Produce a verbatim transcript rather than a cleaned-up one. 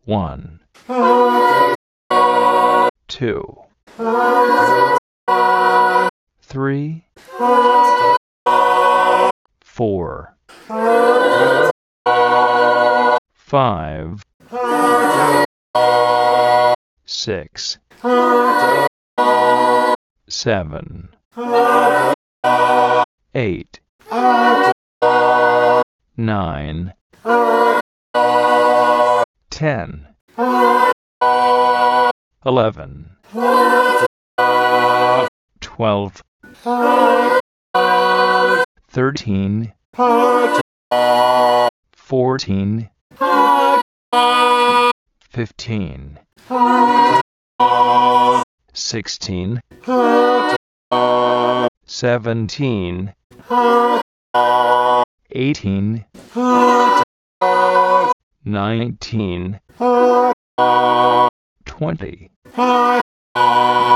One, two, three, four, five, six, seven, eight, nine, ten, eleven, twelve, thirteen, fourteen, fifteen, sixteen, seventeen, eighteen, nineteen, twenty,